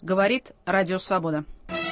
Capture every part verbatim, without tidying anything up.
Говорит Радио Свобода.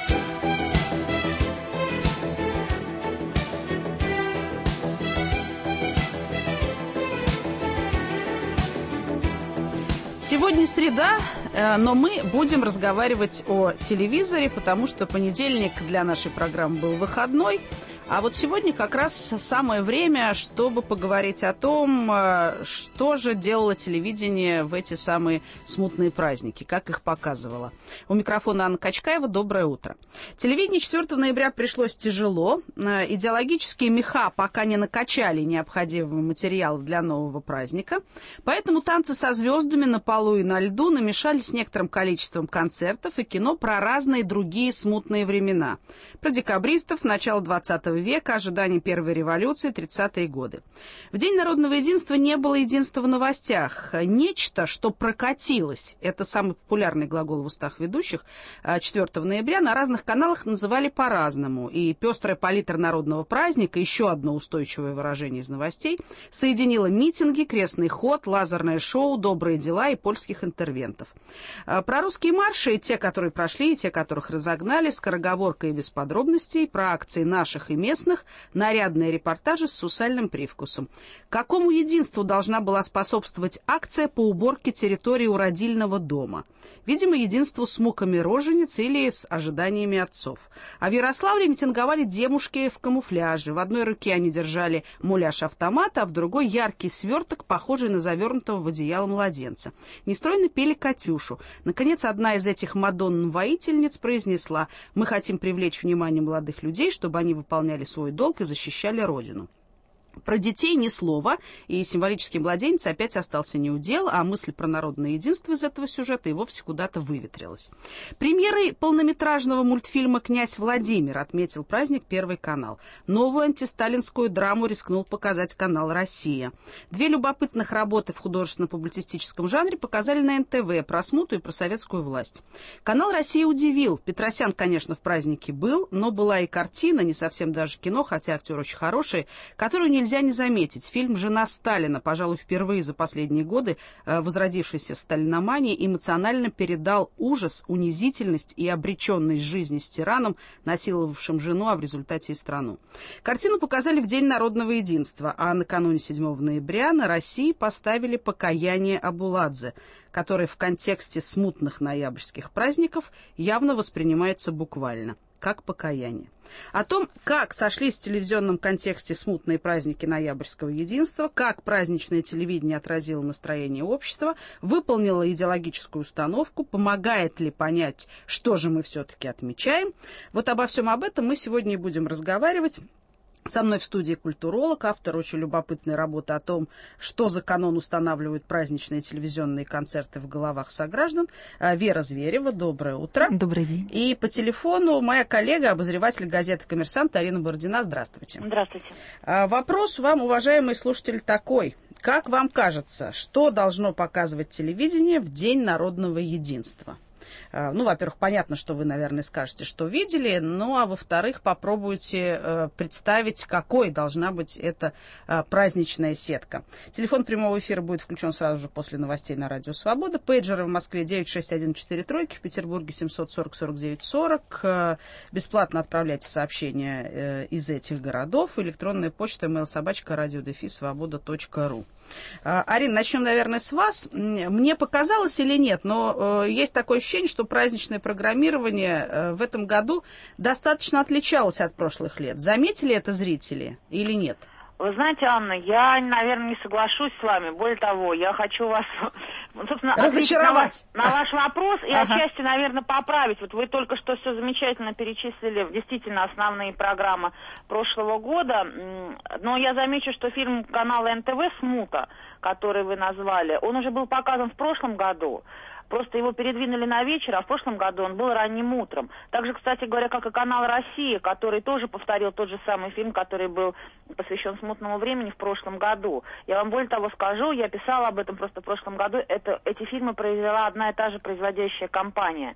Сегодня среда, но мы будем разговаривать о телевизоре, потому что понедельник для нашей программы был выходной. А вот сегодня как раз самое время, чтобы поговорить о том, что же делало телевидение в эти самые смутные праздники, как их показывало. У микрофона Анна Качкаева. Доброе утро. Телевидение четвёртого ноября пришлось тяжело. Идеологические меха пока не накачали необходимого материала для нового праздника. Поэтому танцы со звездами на полу и на льду намешались с некоторым количеством концертов и кино про разные другие смутные времена. Про декабристов, начало двадцатого века, ожидание первой революции, тридцатые годы. В День народного единства не было единства в новостях. Нечто, что прокатилось, это самый популярный глагол в устах ведущих, четвёртого ноября на разных каналах называли по-разному. И пестрая палитра народного праздника, еще одно устойчивое выражение из новостей, соединила митинги, крестный ход, лазерное шоу, добрые дела и польских интервентов. Про русские марши, те, которые прошли, и те, которых разогнали, скороговоркой и без подробностей, про акции наших и местных, нарядные репортажи с сусальным привкусом. Какому единству должна была способствовать акция по уборке территории у родильного дома? Видимо, единству с муками рожениц или с ожиданиями отцов. А в Ярославле митинговали девушки в камуфляже. В одной руке они держали муляж автомата, а в другой яркий сверток, похожий на завернутого в одеяло младенца. Нестройно пели «Катюшу». Наконец, одна из этих мадонн-воительниц произнесла: «Мы хотим привлечь внимание молодых людей, чтобы они выполняли свой долг и защищали Родину». Про детей ни слова, и символический младенец опять остался неудел, а мысль про народное единство из этого сюжета и вовсе куда-то выветрилась. Премьерой полнометражного мультфильма «Князь Владимир» отметил праздник Первый канал. Новую антисталинскую драму рискнул показать канал «Россия». Две любопытных работы в художественно-публицистическом жанре показали на эн тэ вэ про смуту и про советскую власть. Канал «Россия» удивил. Петросян, конечно, в празднике был, но была и картина, не совсем даже кино, хотя актер очень хороший, которую не нельзя не заметить. Фильм «Жена Сталина», пожалуй, впервые за последние годы возродившийся сталиномании, эмоционально передал ужас, унизительность и обреченность жизни с тираном, насиловавшим жену, а в результате и страну. Картину показали в День народного единства, а накануне седьмого ноября на России поставили «Покаяние Абуладзе», которое в контексте смутных ноябрьских праздников явно воспринимается буквально, как покаяние. О том, как сошлись в телевизионном контексте смутные праздники ноябрьского единства, как праздничное телевидение отразило настроение общества, выполнило идеологическую установку, помогает ли понять, что же мы все-таки отмечаем. Вот обо всем об этом мы сегодня и будем разговаривать. Со мной в студии культуролог, автор очень любопытной работы о том, что за канон устанавливают праздничные телевизионные концерты в головах сограждан, Вера Зверева. Доброе утро. Добрый день. И по телефону моя коллега, обозреватель газеты «Коммерсант» Арина Бородина. Здравствуйте. Здравствуйте. Вопрос вам, уважаемый слушатель, такой. Как вам кажется, что должно показывать телевидение в День народного единства? Ну, во-первых, понятно, что вы, наверное, скажете, что видели, ну, а во-вторых, попробуйте э, представить, какой должна быть эта э, праздничная сетка. Телефон прямого эфира будет включен сразу же после новостей на Радио Свобода. Пейджеры в Москве девять шесть один четыре тройки, в Петербурге семьсот сорок сорок девять сорок. Э, бесплатно отправляйте сообщения э, из этих городов. Электронная почта mail собачка радиодефис свобода точка ру. Э, Арина, начнем, наверное, с вас. Мне показалось или нет, но э, есть такое ощущение, что праздничное программирование в этом году достаточно отличалось от прошлых лет. Заметили это зрители или нет? Вы знаете, Анна, я, наверное, не соглашусь с вами. Более того, я хочу вас, собственно, разочаровать на, на ваш вопрос и ага. отчасти, наверное, поправить. Вот вы только что все замечательно перечислили, действительно, основные программы прошлого года. Но я замечу, что фильм канала эн тэ вэ «Смута», который вы назвали, он уже был показан в прошлом году. Просто его передвинули на вечер, а в прошлом году он был ранним утром. Также, кстати говоря, как и канал «Россия», который тоже повторил тот же самый фильм, который был посвящен смутному времени в прошлом году. Я вам более того скажу, я писала об этом просто в прошлом году, это, эти фильмы произвела одна и та же производящая компания.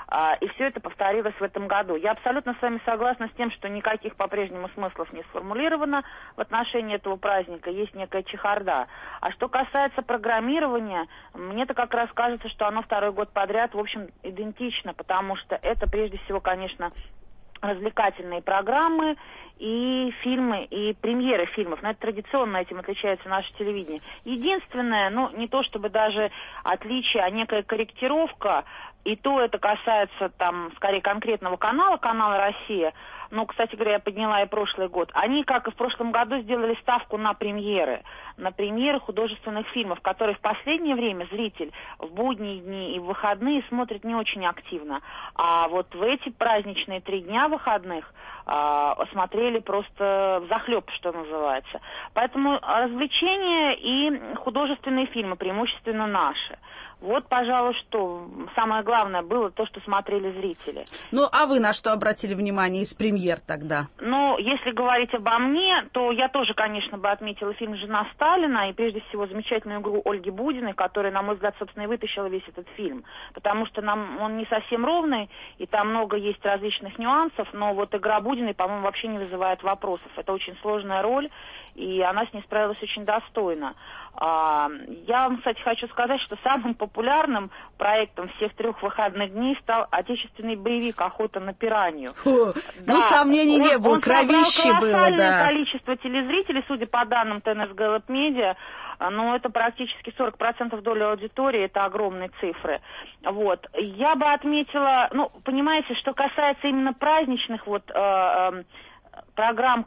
И все это повторилось в этом году. Я абсолютно с вами согласна с тем, что никаких по-прежнему смыслов не сформулировано в отношении этого праздника. Есть некая чехарда. А что касается программирования, мне-то как раз кажется, что оно второй год подряд, в общем, идентично, потому что это, прежде всего, конечно, развлекательные программы и фильмы, и премьеры фильмов. Но это традиционно, этим отличается наше телевидение. Единственное, ну, не то чтобы даже отличие, а некая корректировка, и то это касается, там, скорее конкретного канала, канала «Россия». Ну, кстати говоря, я подняла и прошлый год. Они, как и в прошлом году, сделали ставку на премьеры. На премьеры художественных фильмов, которые в последнее время зритель в будние дни и в выходные смотрит не очень активно. А вот в эти праздничные три дня выходных а, смотрели просто взахлеб, что называется. Поэтому развлечения и художественные фильмы преимущественно наши. Вот, пожалуй, что самое главное было то, что смотрели зрители. Ну, а вы на что обратили внимание из премьер тогда? Ну, если говорить обо мне, то я тоже, конечно, бы отметила фильм «Жена Сталина» и, прежде всего, замечательную игру Ольги Будиной, которая, на мой взгляд, собственно, и вытащила весь этот фильм. Потому что нам он не совсем ровный, и там много есть различных нюансов, но вот игра Будиной, по-моему, вообще не вызывает вопросов. Это очень сложная роль, и она с ней справилась очень достойно. Я вам, кстати, хочу сказать, что самым популярным проектом всех трех выходных дней стал отечественный боевик «Охота на пиранью». Фу, да, ну, сомнений не было, кровище было, да. Колоссальное количество телезрителей, судя по данным ТНС Гэллоп Медиа, но это практически сорок процентов доли аудитории, это огромные цифры. Вот. Я бы отметила, ну, понимаете, что касается именно праздничных вот... Э, э, программ,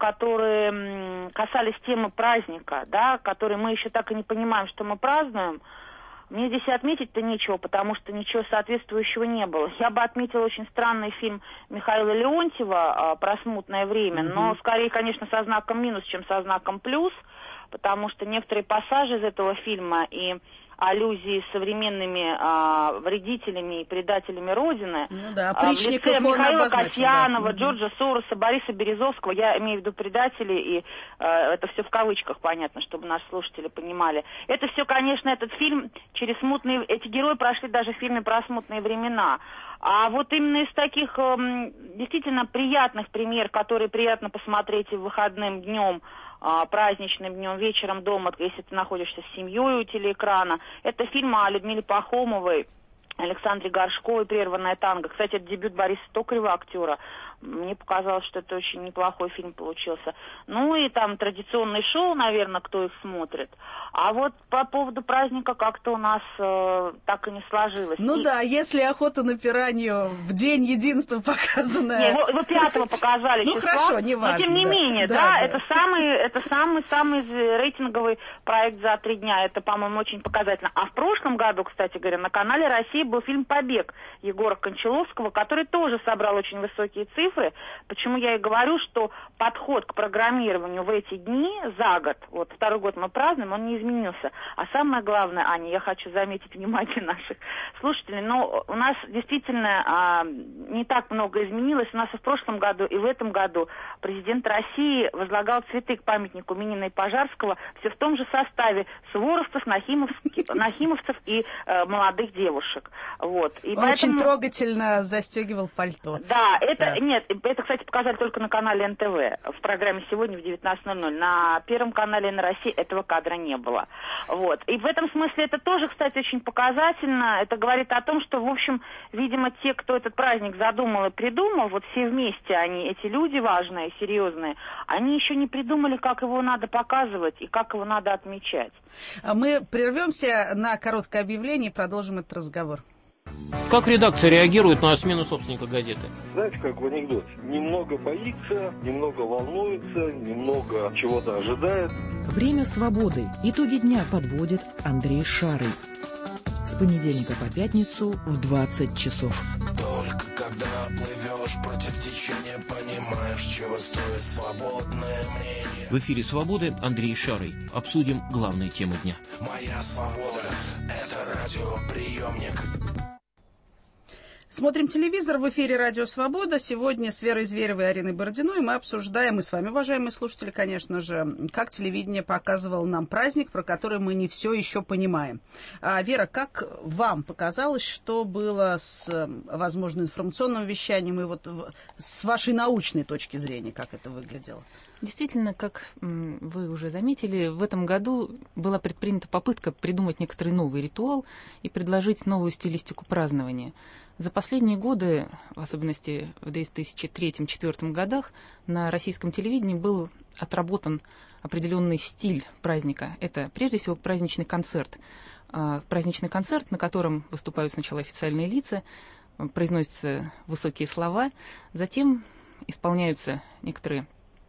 которые касались темы праздника, да, которые мы еще так и не понимаем, что мы празднуем, мне здесь отметить-то нечего, потому что ничего соответствующего не было. Я бы отметила очень странный фильм Михаила Леонтьева про смутное время, mm-hmm. но скорее, конечно, со знаком минус, чем со знаком плюс, потому что некоторые пассажи из этого фильма и аллюзии с современными а, вредителями и предателями Родины. Ну да, а, в лице Михаила Касьянова, да. Джорджа Сороса, Бориса Березовского, я имею в виду предателей, и а, это все в кавычках, понятно, чтобы наши слушатели понимали. Это все, конечно, этот фильм через смутные... Эти герои прошли даже в фильме про смутные времена. А вот именно из таких эм, действительно приятных примеров, которые приятно посмотреть и выходным днем, праздничным днем, вечером дома, если ты находишься с семьей у телеэкрана. Это фильм о Людмиле Пахомовой, Александре Горшковой «Прерванная танго». Кстати, это дебют Бориса Токарева, актера. Мне показалось, что это очень неплохой фильм получился. Ну и там традиционные шоу, наверное, кто их смотрит. А вот по поводу праздника как-то у нас э, так и не сложилось. Ну и... да, если «Охота на пиранью» в день единства показанная... Не, его, его пятого показали ну числа. Хорошо, не важно. Но тем не да. менее, да, да, да. это самый, это самый, самый рейтинговый проект за три дня. Это, по-моему, очень показательно. А в прошлом году, кстати говоря, на канале «Россия» был фильм «Побег» Егора Кончаловского, который тоже собрал очень высокие цифры. Почему я и говорю, что подход к программированию в эти дни за год, вот второй год мы празднуем, он не изменился. А самое главное, Аня, я хочу заметить внимание наших слушателей, но у нас действительно а, не так много изменилось. У нас и в прошлом году, и в этом году президент России возлагал цветы к памятнику Минина и Пожарского все в том же составе суворовцев, нахимовцев и э, молодых девушек. Вот. И он поэтому... очень трогательно застегивал пальто. Да, это да. нет, это, кстати, показали только на канале эн тэ вэ в программе «Сегодня» в девятнадцать ноль ноль. На Первом канале на России этого кадра не было. Вот. И в этом смысле это тоже, кстати, очень показательно. Это говорит о том, что, в общем, видимо, те, кто этот праздник задумал и придумал, вот все вместе они, эти люди важные, серьезные, они еще не придумали, как его надо показывать и как его надо отмечать. Мы прервемся на короткое объявление и продолжим этот разговор. Как редакция реагирует на смену собственника газеты? Знаете, как в анекдоте. Немного боится, немного волнуется, немного чего-то ожидает. Время свободы. Итоги дня подводит Андрей Шарый. С понедельника по пятницу в двадцать часов. Только когда плывешь против течения, понимаешь, чего стоит свободное мнение. В эфире «Свободы» Андрей Шарый. Обсудим главные темы дня. Моя свобода – это радиоприемник. Смотрим телевизор, в эфире «Радио Свобода». Сегодня с Верой Зверевой и Ариной Бородиной мы обсуждаем, мы с вами, уважаемые слушатели, конечно же, как телевидение показывало нам праздник, про который мы не все еще понимаем. А, Вера, как вам показалось, что было с, возможно, информационным вещанием и вот с вашей научной точки зрения, как это выглядело? Действительно, как вы уже заметили, в этом году была предпринята попытка придумать некоторый новый ритуал и предложить новую стилистику празднования. За последние годы, в особенности в две тысячи третьем — две тысячи четвёртом годах, на российском телевидении был отработан определенный стиль праздника. Это, прежде всего, праздничный концерт. Праздничный концерт, на котором выступают сначала официальные лица, произносятся высокие слова, затем исполняются некоторые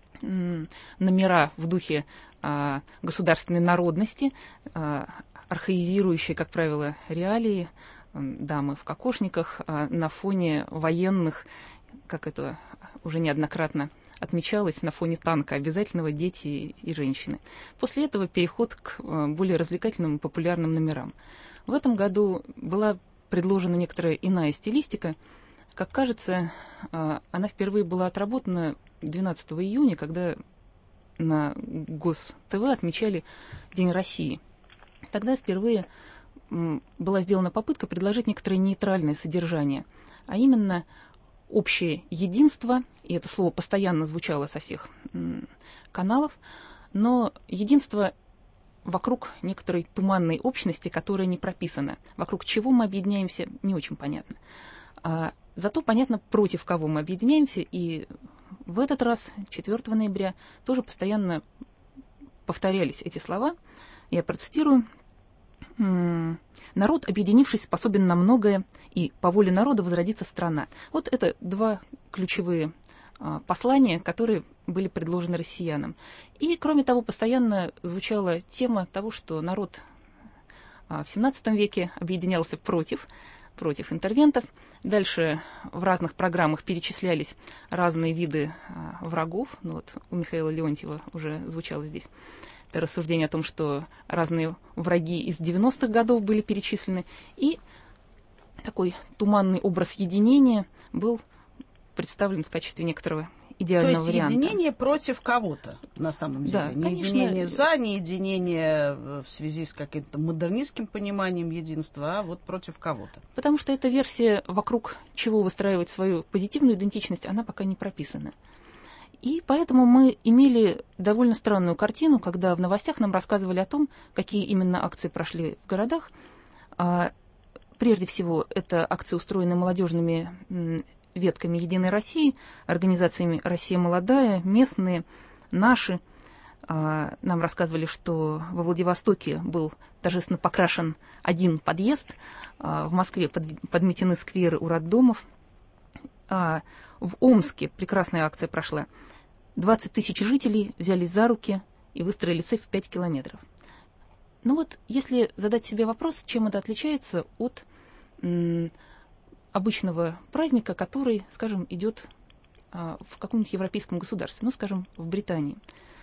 номера в духе а, государственной народности, а, архаизирующие, как правило, реалии, дамы в кокошниках а, на фоне военных, как это уже неоднократно отмечалось, на фоне танка обязательного дети и женщины. После этого переход к а, более развлекательным и популярным номерам. В этом году была предложена некоторая иная стилистика. Как кажется, а, она впервые была отработана двенадцатого июня, когда на ГосТВ отмечали День России. Тогда впервые была сделана попытка предложить некоторое нейтральное содержание, а именно общее единство, и это слово постоянно звучало со всех каналов, но единство вокруг некоторой туманной общности, которая не прописана. Вокруг чего мы объединяемся, не очень понятно. А зато понятно, против кого мы объединяемся, и в этот раз, четвёртого ноября, тоже постоянно повторялись эти слова. Я процитирую. «Народ, объединившись, способен на многое, и по воле народа возродится страна». Вот это два ключевые а, послания, которые были предложены россиянам. И, кроме того, постоянно звучала тема того, что народ а, в семнадцатом веке объединялся против против интервентов. Дальше в разных программах перечислялись разные виды а, врагов. Ну, вот у Михаила Леонтьева уже звучало здесь это рассуждение о том, что разные враги из девяностых годов были перечислены. И такой туманный образ единения был представлен в качестве некоторого идеального варианта. То есть варианта. Единение против кого-то, на самом деле. Да, не конечно, единение за, не единение в связи с каким-то модернистским пониманием единства, а вот против кого-то. Потому что эта версия, вокруг чего выстраивать свою позитивную идентичность, она пока не прописана. И поэтому мы имели довольно странную картину, когда в новостях нам рассказывали о том, какие именно акции прошли в городах. А, прежде всего, это акции устроены молодежными ветками «Единой России», организациями «Россия молодая», местные, наши. А, нам рассказывали, что во Владивостоке был торжественно покрашен один подъезд, а, в Москве под, подметены скверы у роддомов. А, в Омске прекрасная акция прошла. двадцать тысяч жителей взялись за руки и выстроили цепь в пять километров. Ну вот, если задать себе вопрос, чем это отличается от м, обычного праздника, который, скажем, идет а, в каком-нибудь европейском государстве, ну, скажем, в Британии.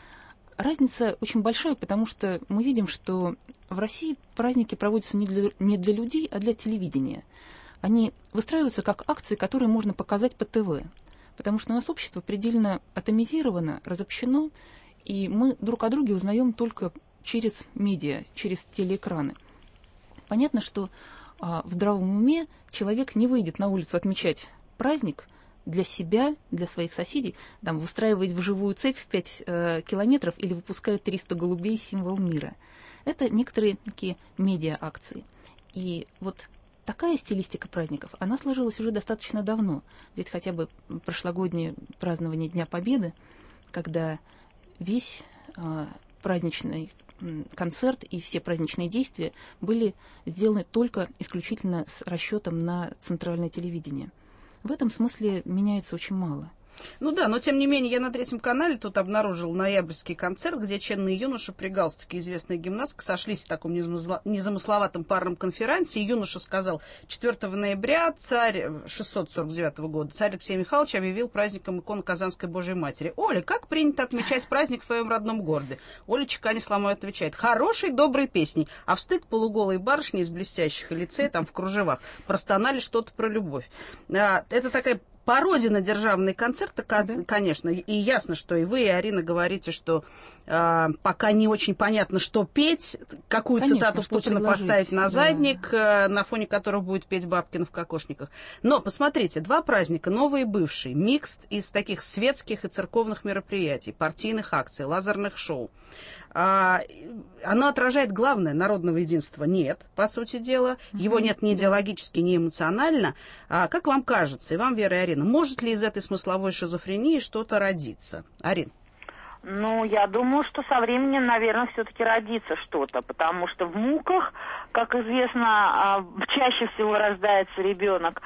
Разница очень большая, потому что мы видим, что в России праздники проводятся не для, не для людей, а для телевидения. Они выстраиваются как акции, которые можно показать по ТВ. Потому что у нас общество предельно атомизировано, разобщено, и мы друг о друге узнаем только через медиа, через телеэкраны. Понятно, что а, в здравом уме человек не выйдет на улицу отмечать праздник для себя, для своих соседей, там, выстраивать в живую цепь в пять э, километров или выпуская триста голубей, символ мира. Это некоторые такие медиа-акции. И вот такая стилистика праздников, она сложилась уже достаточно давно. Ведь хотя бы прошлогоднее празднование Дня Победы, когда весь э, праздничный э, концерт и все праздничные действия были сделаны только исключительно с расчетом на центральное телевидение. В этом смысле меняется очень мало. Ну да, но тем не менее я на Третьем канале тут обнаружил ноябрьский концерт, где честные юноши при галстуке, известная гимнастка, сошлись в таком незамысловатом парном конференции. И юноша сказал: четвёртого ноября царь шестьсот сорок девятого года царь Алексей Михайлович объявил праздником иконы Казанской Божией Матери. Оля, как принято отмечать праздник в твоем родном городе? Оля чеканя сломой отвечает: хорошей, доброй песней. А встык полуголые барышни из блестящих лицей, там в кружевах, простонали что-то про любовь. Это такая пародия на державные концерты, конечно, и ясно, что и вы, и Арина говорите, что э, пока не очень понятно, что петь, какую конечно, цитату Путина предложить. Поставить на задник, да. э, на фоне которого будет петь Бабкина в кокошниках. Но, посмотрите, два праздника, новый и бывший, микс из таких светских и церковных мероприятий, партийных акций, лазерных шоу. А, оно отражает главное: народного единства нет, по сути дела. Его нет ни идеологически, ни эмоционально. А, как вам кажется, и вам, Вера и Арина, может ли из этой смысловой шизофрении что-то родиться? Арин? Ну, я думаю, что со временем, наверное, все-таки родится что-то, потому что в муках, как известно, чаще всего рождается ребенок.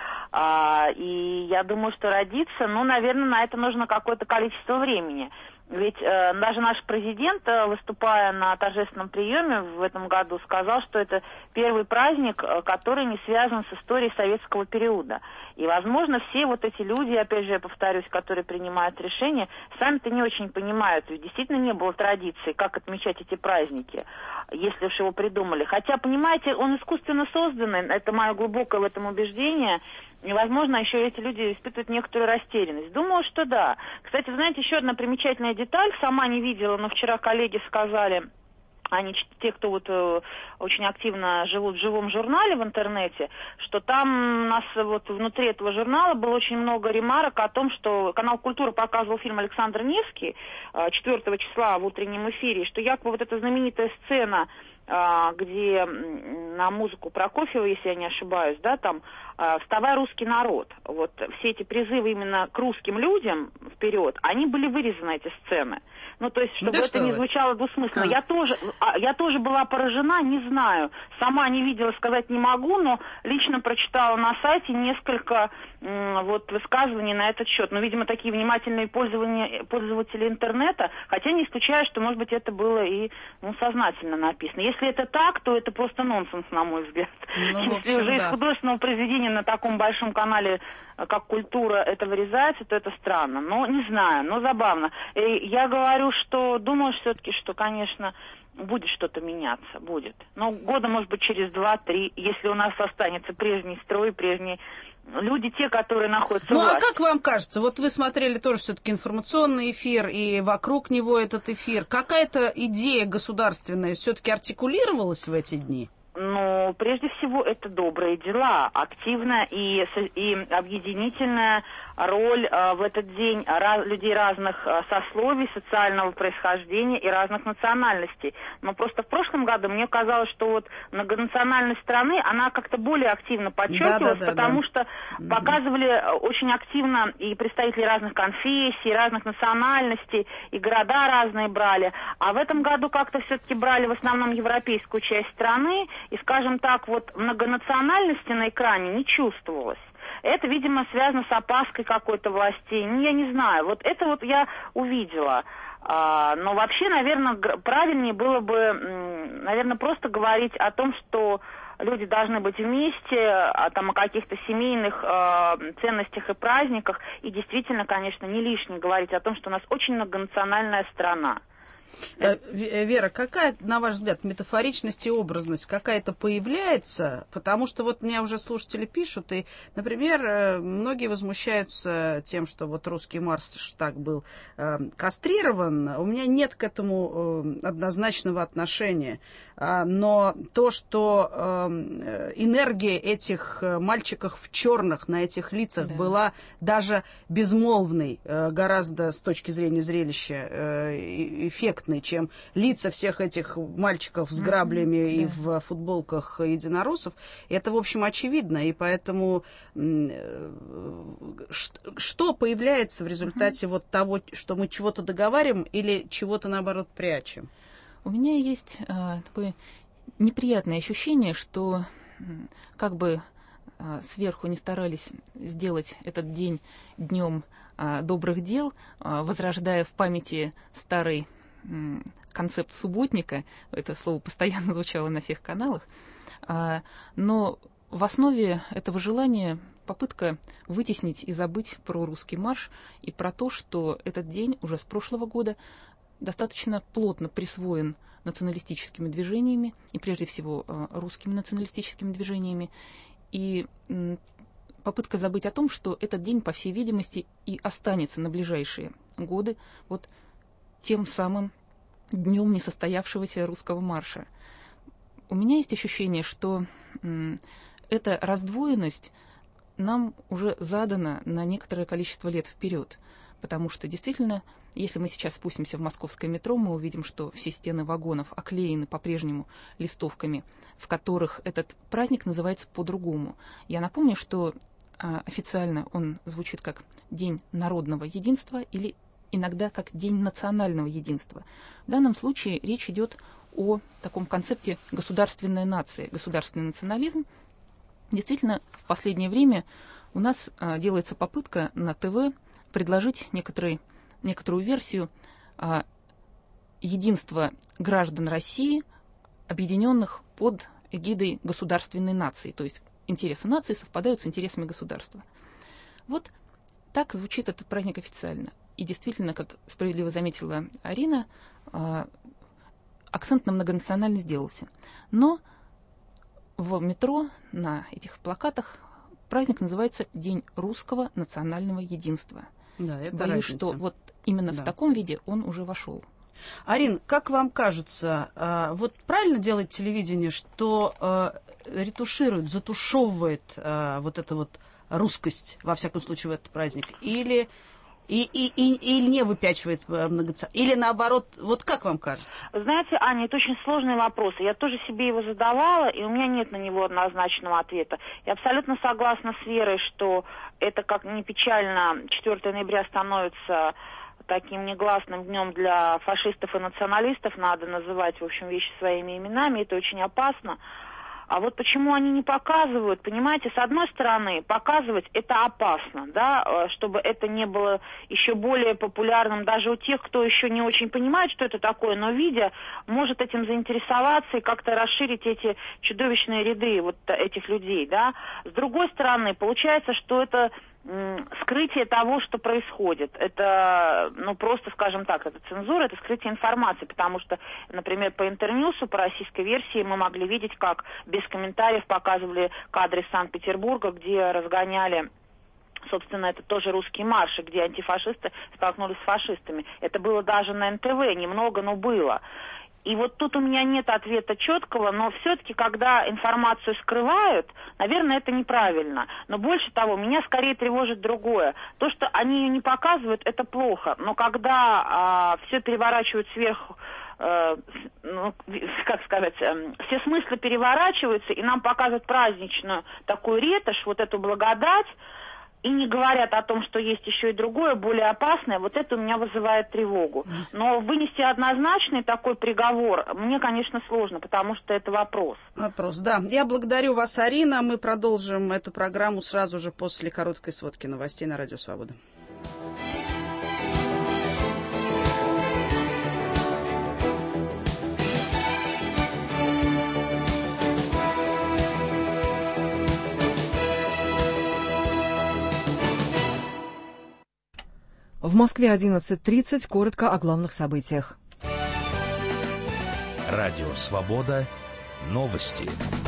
И я думаю, что родится, ну, наверное, на это нужно какое-то количество времени. Ведь э, даже наш президент, выступая на торжественном приеме в этом году, сказал, что это первый праздник, который не связан с историей советского периода. И, возможно, все вот эти люди, опять же, я повторюсь, которые принимают решения, сами-то не очень понимают. Ведь действительно не было традиции, как отмечать эти праздники, если уж его придумали. Хотя, понимаете, он искусственно созданный, это мое глубокое в этом убеждение. И, возможно, еще эти люди испытывают некоторую растерянность. Думаю, что да. Кстати, вы знаете, еще одна примечательная деталь, сама не видела, но вчера коллеги сказали, они, те, кто вот э, очень активно живут в живом журнале в интернете, что там у нас вот внутри этого журнала было очень много ремарок о том, что канал «Культура» показывал фильм «Александр Невский» э, четвёртого числа в утреннем эфире, что якобы вот эта знаменитая сцена, где на музыку Прокофьева, если я не ошибаюсь, да, там «Вставай, русский народ». Вот все эти призывы именно к русским людям вперед, они были вырезаны, эти сцены. Ну, то есть, чтобы да это не вы? звучало двусмысленно. А. Я тоже, я тоже была поражена, не знаю, сама не видела, сказать не могу, но лично прочитала на сайте несколько м, вот высказываний на этот счет. Но, видимо, такие внимательные пользователи интернета, хотя не исключаю, что, может быть, это было и ну, сознательно написано. Если это так, то это просто нонсенс, на мой взгляд. Ну, Если общем, уже да. из художественного произведения на таком большом канале, как «Культура», это вырезается, то это странно. Но не знаю, но забавно. И я говорю, что думаю все-таки, что, конечно, будет что-то меняться, будет. Но года, может быть, через два-три, если у нас останется прежний строй, прежний... Люди, те, которые находятся Ну, у а власти. как вам кажется, вот вы смотрели тоже все-таки информационный эфир, и вокруг него этот эфир, какая-то идея государственная все-таки артикулировалась в эти дни? Ну, прежде всего, это добрые дела, активная и, и объединительная роль э, в этот день раз, людей разных э, сословий, социального происхождения и разных национальностей. Но просто в прошлом году мне казалось, что вот многонациональность страны, она как-то более активно подчеркивалась, да, да, да, потому да. что mm-hmm. показывали очень активно и представители разных конфессий, разных национальностей, и города разные брали. А в этом году как-то все-таки брали в основном европейскую часть страны, и, скажем так, вот многонациональности на экране не чувствовалось. Это, видимо, связано с опаской какой-то властей. Ну, я не знаю. Вот это вот я увидела. А, но вообще, наверное, правильнее было бы, наверное, просто говорить о том, что люди должны быть вместе, а, там, о каких-то семейных э, ценностях и праздниках. И действительно, конечно, не лишне говорить о том, что у нас очень многонациональная страна. Вера, какая, на ваш взгляд, метафоричность и образность какая-то появляется? Потому что вот меня уже слушатели пишут, и, например, многие возмущаются тем, что вот русский Марксштаг был э, кастрирован. У меня нет к этому э, однозначного отношения. А, но то, что э, энергия этих мальчиков в черных на этих лицах да. была даже безмолвной, э, гораздо с точки зрения зрелища э, эффектной, чем лица всех этих мальчиков с граблями mm-hmm, и да. в футболках единороссов, это, в общем, очевидно. И поэтому что появляется в результате mm-hmm. вот того, что мы чего-то договариваем или чего-то, наоборот, прячем? У меня есть а, такое неприятное ощущение, что как бы а, сверху не старались сделать этот день днем добрых дел, возрождая в памяти старый концепт субботника. Это слово постоянно звучало на всех каналах. Но в основе этого желания попытка вытеснить и забыть про русский марш и про то, что этот день уже с прошлого года достаточно плотно присвоен националистическими движениями, и прежде всего русскими националистическими движениями, и попытка забыть о том, что этот день, по всей видимости, и останется на ближайшие годы вот тем самым днем несостоявшегося русского марша. У меня есть ощущение, что м, эта раздвоенность нам уже задана на некоторое количество лет вперед, потому что действительно, если мы сейчас спустимся в московское метро, мы увидим, что все стены вагонов оклеены по-прежнему листовками, в которых этот праздник называется по-другому. Я напомню, что а, официально он звучит как День народного единства или иногда как День национального единства. В данном случае речь идет о таком концепте государственная нация, государственный национализм. Действительно, в последнее время у нас а, делается попытка на ТВ предложить некоторые, некоторую версию а, единства граждан России, объединенных под эгидой государственной нации, то есть интересы нации совпадают с интересами государства. Вот так звучит этот праздник официально. И действительно, как справедливо заметила Арина, а, акцент на многонациональность сделался. Но в метро на этих плакатах праздник называется День русского национального единства. Да, это Боюсь, разница. что вот именно Да. в таком виде он уже вошел. Арин, как вам кажется, вот правильно делает телевидение, что ретуширует, затушевывает вот эту вот русскость, во всяком случае, в этот праздник, или... И, и, и, или не выпячивает многонациональность, или наоборот, вот как вам кажется? Вы знаете, Аня, это очень сложный вопрос. Я тоже себе его задавала, и у меня нет на него однозначного ответа. Я абсолютно согласна с Верой, что это, как ни печально, четвёртого ноября становится таким негласным днем для фашистов и националистов. Надо называть, в общем, вещи своими именами, это очень опасно. А вот почему они не показывают, понимаете, с одной стороны, показывать это опасно, да, чтобы это не было еще более популярным даже у тех, кто еще не очень понимает, что это такое, но видя, может этим заинтересоваться и как-то расширить эти чудовищные ряды вот этих людей, да. С другой стороны, получается, что это скрытие того, что происходит. Это, ну, просто, скажем так, это цензура, это скрытие информации, потому что, например, по Интерньюсу, по российской версии, мы могли видеть, как без комментариев показывали кадры из Санкт-Петербурга, где разгоняли, собственно, это тоже русские марши, где антифашисты столкнулись с фашистами. Это было даже на эн тэ вэ, немного, но было. И вот тут у меня нет ответа четкого, но все-таки, когда информацию скрывают, наверное, это неправильно. Но больше того, меня скорее тревожит другое. То, что они ее не показывают, это плохо. Но когда а, все переворачивают сверху, э, ну, как сказать, э, все смыслы переворачиваются, и нам показывают праздничную такую ретушь, вот эту благодать, и не говорят о том, что есть еще и другое, более опасное, вот это у меня вызывает тревогу. Но вынести однозначный такой приговор мне, конечно, сложно, потому что это вопрос. Вопрос, да. Я благодарю вас, Арина. Мы продолжим эту программу сразу же после короткой сводки новостей на Радио Свобода. В Москве одиннадцать тридцать. Коротко о главных событиях. Радио «Свобода». Новости.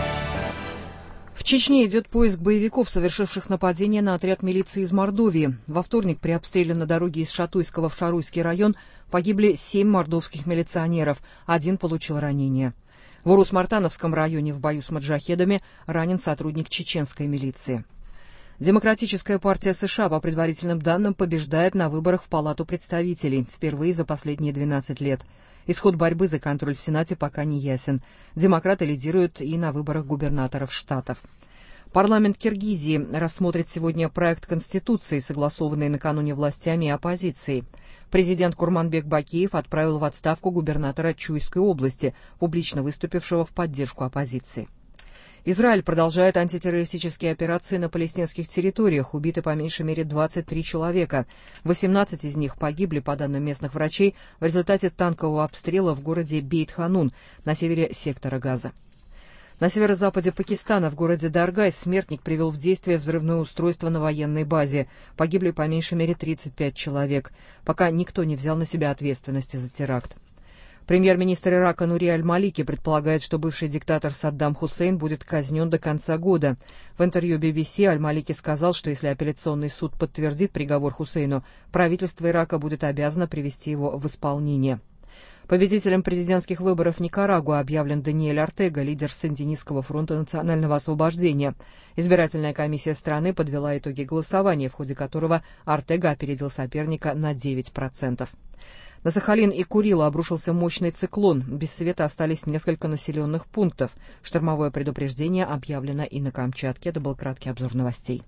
В Чечне идет поиск боевиков, совершивших нападение на отряд милиции из Мордовии. Во вторник при обстреле на дороге из Шатуйского в Шаруйский район погибли семь мордовских милиционеров. Один получил ранение. В Урус-Мартановском районе в бою с маджахедами ранен сотрудник чеченской милиции. Демократическая партия США, по предварительным данным, побеждает на выборах в Палату представителей впервые за последние двенадцать лет. Исход борьбы за контроль в Сенате пока не ясен. Демократы лидируют и на выборах губернаторов штатов. Парламент Киргизии рассмотрит сегодня проект Конституции, согласованный накануне властями и оппозицией. Президент Курманбек Бакиев отправил в отставку губернатора Чуйской области, публично выступившего в поддержку оппозиции. Израиль продолжает антитеррористические операции на палестинских территориях. Убиты по меньшей мере двадцать три человека. восемнадцать из них погибли, по данным местных врачей, в результате танкового обстрела в городе Бейт-Ханун на севере сектора Газа. На северо-западе Пакистана, в городе Даргай, смертник привел в действие взрывное устройство на военной базе. Погибли по меньшей мере тридцать пять человек. Пока никто не взял на себя ответственности за теракт. Премьер-министр Ирака Нури Аль-Малики предполагает, что бывший диктатор Саддам Хусейн будет казнен до конца года. В интервью би би си Аль-Малики сказал, что если апелляционный суд подтвердит приговор Хусейну, правительство Ирака будет обязано привести его в исполнение. Победителем президентских выборов в Никарагуа объявлен Даниэль Ортега, лидер Сандинистского фронта национального освобождения. Избирательная комиссия страны подвела итоги голосования, в ходе которого Ортега опередил соперника на девять процентов. На Сахалин и Курилу обрушился мощный циклон. Без света остались несколько населенных пунктов. Штормовое предупреждение объявлено и на Камчатке. Это был краткий обзор новостей.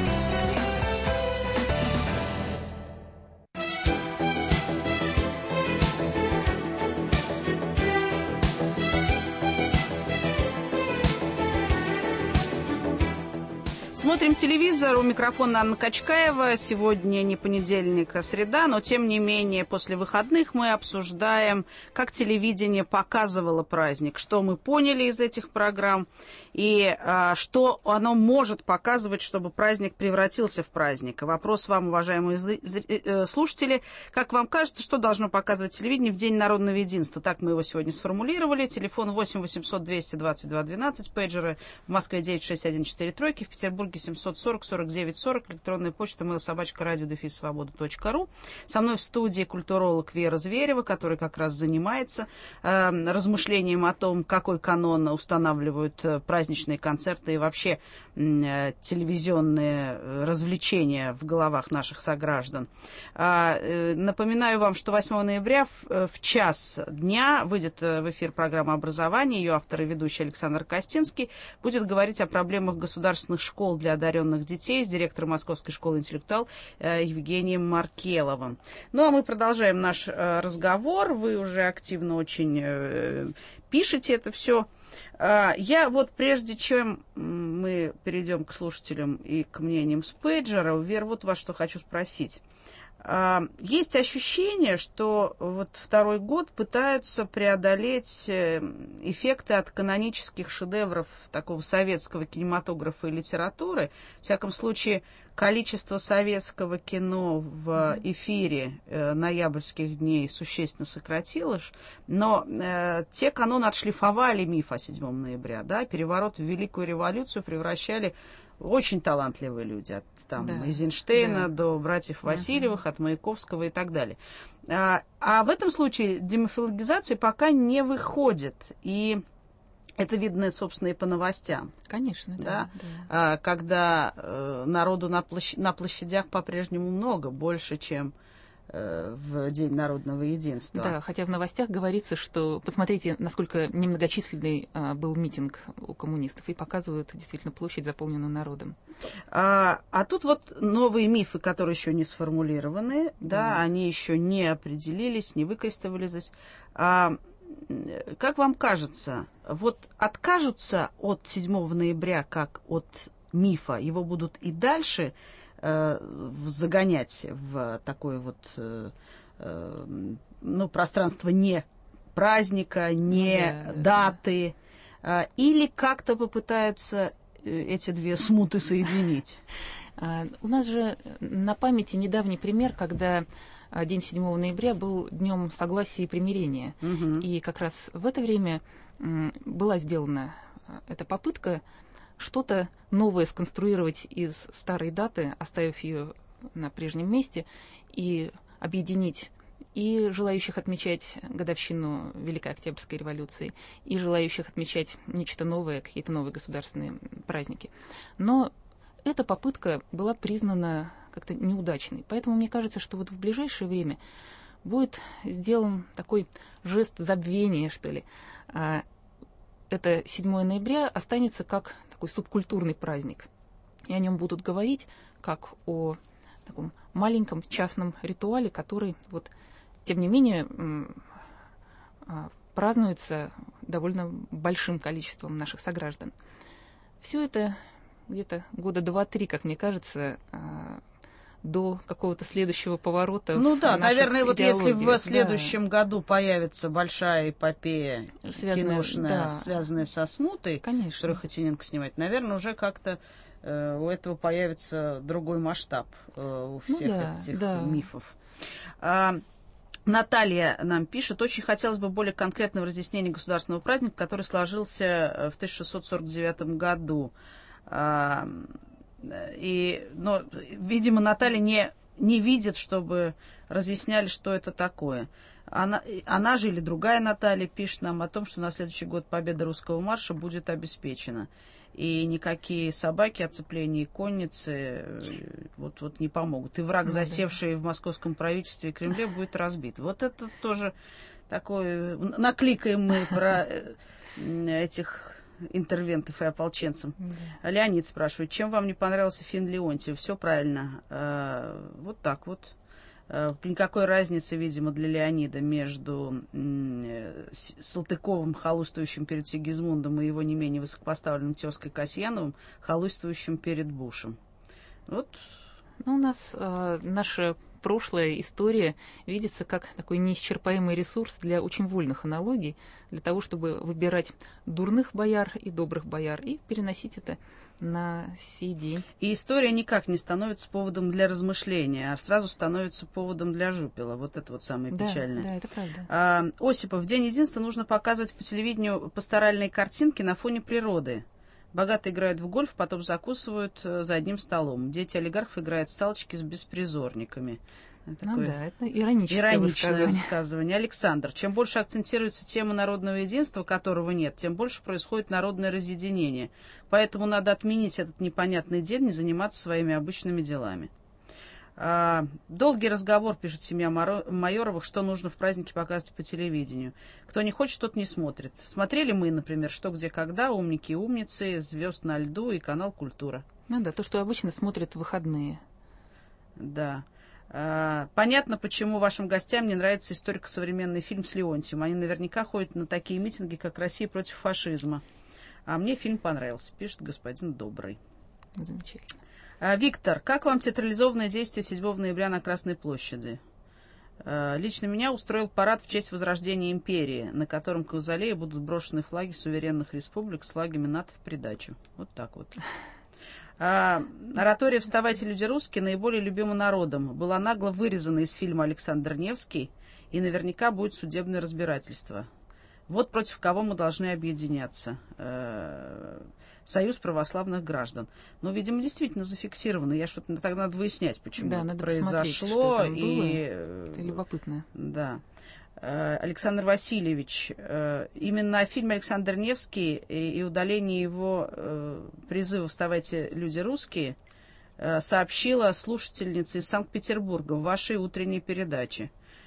Смотрим телевизор. У микрофона Анна Качкаева. Сегодня не понедельник, а среда, но тем не менее после выходных мы обсуждаем, как телевидение показывало праздник, что мы поняли из этих программ и а, что оно может показывать, чтобы праздник превратился в праздник. Вопрос вам, уважаемые слушатели, как вам кажется, что должно показывать телевидение в День народного единства? Так мы его сегодня сформулировали. Телефон восемь восемьсот двести двадцать два двенадцать, пейджеры в Москве девять шесть один четыре тройки, в Петербурге семьсот сорок сорок девять сорок, электронная почта mail собачка радио дефис свобода точка ру. Со мной в студии культуролог Вера Зверева, который как раз занимается э, размышлением о том, какой канон устанавливают э, праздничные концерты и вообще э, телевизионные развлечения в головах наших сограждан. А, э, напоминаю вам, что восьмого ноября в, в час дня выйдет в эфир программа «Образование». Ее автор и ведущий Александр Костинский будет говорить о проблемах государственных школ для одаренных детей с директором Московской школы «Интеллектуал» Евгением Маркеловым. Ну, а мы продолжаем наш разговор. Вы уже активно очень пишете это все. Я вот, прежде чем мы перейдем к слушателям и к мнениям с пейджера, Вер, вот вас что хочу спросить. Есть ощущение, что вот второй год пытаются преодолеть эффекты от канонических шедевров такого советского кинематографа и литературы. В всяком случае, количество советского кино в эфире э, ноябрьских дней существенно сократилось, но э, те каноны отшлифовали миф о седьмом ноября, да, переворот в Великую революцию превращали очень талантливые люди, от там, да, Эйзенштейна, да, до братьев Васильевых, uh-huh. от Маяковского и так далее. А, а в этом случае демифологизация пока не выходит. И это видно, собственно, и по новостям. Конечно, да. да? да. А, когда э, народу на, площадь, на площадях по-прежнему много, больше, чем в День народного единства. Да, хотя в новостях говорится, что посмотрите, насколько немногочисленный а, был митинг у коммунистов, и показывают действительно площадь, заполненную народом. А, а тут вот новые мифы, которые еще не сформулированы, да, да они еще не определились, не выкристаллизовались. А, как вам кажется, вот откажутся от седьмого ноября как от мифа, его будут и дальше загонять в такое вот ну, пространство не праздника, не да, даты, да. Или как-то попытаются эти две смуты соединить? У нас же на памяти недавний пример, когда день седьмого ноября был днем согласия и примирения. Угу. И как раз в это время была сделана эта попытка что-то новое сконструировать из старой даты, оставив ее на прежнем месте, и объединить и желающих отмечать годовщину Великой Октябрьской революции, и желающих отмечать нечто новое, какие-то новые государственные праздники. Но эта попытка была признана как-то неудачной. Поэтому мне кажется, что вот в ближайшее время будет сделан такой жест забвения, что ли. Это седьмого ноября останется как такой субкультурный праздник. И о нем будут говорить как о таком маленьком частном ритуале, который, вот, тем не менее, празднуется довольно большим количеством наших сограждан. все это где-то года два-три, как мне кажется, до какого-то следующего поворота. Ну да, наверное, вот если в следующем да. году появится большая эпопея связанная, киношная, да. связанная со смутой, конечно. Которую Хотиненко снимает, наверное, уже как-то э, у этого появится другой масштаб э, у всех ну, да, этих да. мифов. А, Наталья нам пишет, очень хотелось бы более конкретного разъяснения государственного праздника, который сложился в тысяча шестьсот сорок девятом году. А, И, но, видимо, Наталья не, не видит, чтобы разъясняли, что это такое. Она, она же или другая Наталья пишет нам о том, что на следующий год победа русского марша будет обеспечена. И никакие собаки, оцепления и конницы вот, вот не помогут. И враг, засевший в московском правительстве и Кремле, будет разбит. Вот это тоже такое... Накликаем мы про этих... интервентов и ополченцев. Да. Леонид спрашивает, чем вам не понравился фильм Леонтьев? Все правильно. Э, вот так вот. Э, никакой разницы, видимо, для Леонида между э, Салтыковым, халуйствующим перед Сигизмундом, и его не менее высокопоставленным тезкой Касьяновым, халуйствующим перед Бушем. Вот. Ну, у нас э, наша прошлая история видится как такой неисчерпаемый ресурс для очень вольных аналогий, для того, чтобы выбирать дурных бояр и добрых бояр и переносить это на сей день. И история никак не становится поводом для размышления, а сразу становится поводом для жупела. Вот это вот самое да, печальное. Да, это правда. А, Осипов, в День единства нужно показывать по телевидению пасторальные картинки на фоне природы. Богатые играют в гольф, потом закусывают за одним столом. Дети олигархов играют в салочки с беспризорниками. Такое ну да, это ироническое, ироничное высказывание. высказывание. Александр, чем больше акцентируется тема народного единства, которого нет, тем больше происходит народное разъединение. Поэтому надо отменить этот непонятный день, не заниматься своими обычными делами. А, долгий разговор, пишет семья Майоровых, что нужно в празднике показывать по телевидению. Кто не хочет, тот не смотрит. Смотрели мы, например, «Что, где, когда», «Умники и умницы», «Звезд на льду» и канал «Культура». Ну да, то, что обычно смотрят в выходные. Да. А, понятно, почему вашим гостям не нравится историко-современный фильм с Леонтьевым. Они наверняка ходят на такие митинги, как «Россия против фашизма». А мне фильм понравился, пишет господин Добрый. Замечательно. Виктор, как вам театрализованное действие седьмого ноября на Красной площади? Лично меня устроил парад в честь возрождения империи, на котором к мавзолею будут брошены флаги суверенных республик с флагами НАТО в придачу. Вот так вот. Оратория «Вставайте, люди русские» наиболее любима народом. Была нагло вырезана из фильма «Александр Невский», и наверняка будет судебное разбирательство. Вот против кого мы должны объединяться. Союз православных граждан. Но, видимо, действительно зафиксировано. Я что-то тогда надо выяснять, почему да, это надо произошло. Что и было. Это любопытно. Да. Александр Васильевич, именно о фильме «Александр Невский» и удаление его призыва «Вставайте, люди русские» сообщила слушательница из Санкт-Петербурга в вашей утренней передаче.